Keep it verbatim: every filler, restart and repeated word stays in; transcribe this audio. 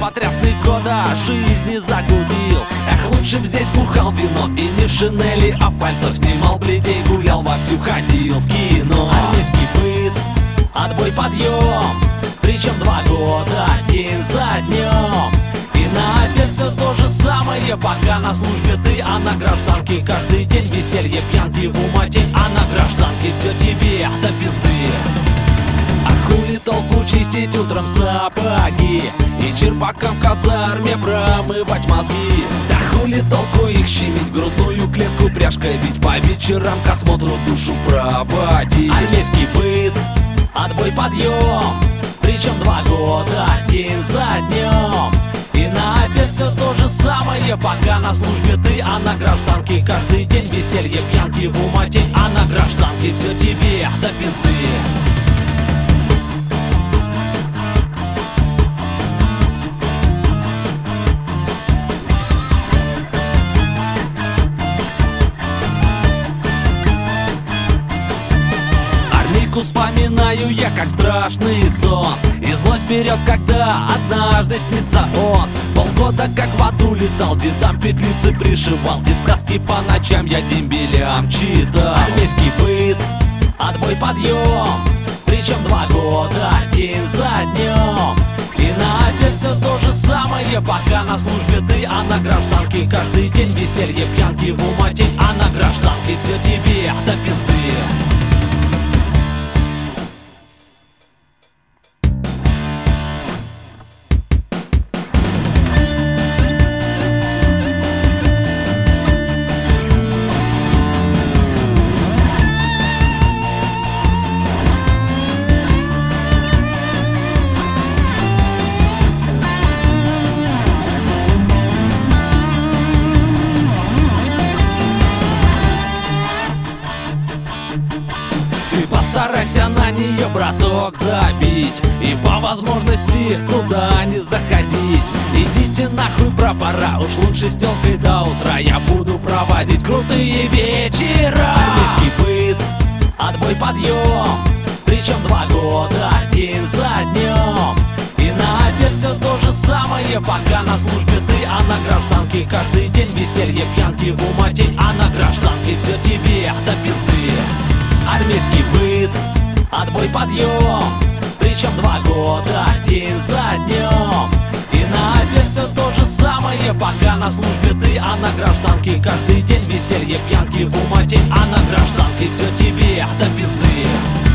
потрясных года жизни загубил. Эх, лучше б здесь бухал вино и не в шинели, а в пальто снимал бледей, гулял вовсю, ходил в кино. Армейский быт, отбой, подъем, причем два года, день за днем. И на обед все то же самое, пока на службе ты, а на гражданке каждый день веселье, пьянки в умотень. А на гражданке все тебе до пизды. А хули толку чистить утром сапоги и черпаком в казарме промывать мозги? Да хули толку их щемить, в грудную клетку пряжкой бить, по вечерам к осмотру душу проводить. Армейский быт, отбой, подъем, причем два года, день за днем. И на обед все то же самое, пока на службе ты, а на гражданке каждый день веселье, пьянки в умотень. А на гражданке все тебе до пизды. Вспоминаю я как страшный сон, и злость берет, когда однажды снится он. Полгода как в аду летал, дедам петлицы пришивал, и сказки по ночам я дембелям читал. Армейский быт, отбой, подъем, причем два года, день за днем. И на обед все то же самое, пока на службе ты, а на гражданке каждый день веселье, пьянки в умотень. А на гражданке все тебе до пизды. Постарайся на нее, браток, забить, и по возможности туда не заходить. Идите нахуй, пропора, уж лучше с тёлкой до утра я буду проводить крутые вечера. Армейский быт, отбой, подъем, причем два года, день за днем. И на обед все то же самое, пока на службе ты, а на гражданке каждый день веселье, пьянки в умотень. А на гражданке все тебе до пизды. Армейский быт, отбой, подъем, причем два года, день за днем. И на обед все то же самое, пока на службе ты, а на гражданке каждый день веселье, пьянки в умотень. А на гражданке все тебе до пизды.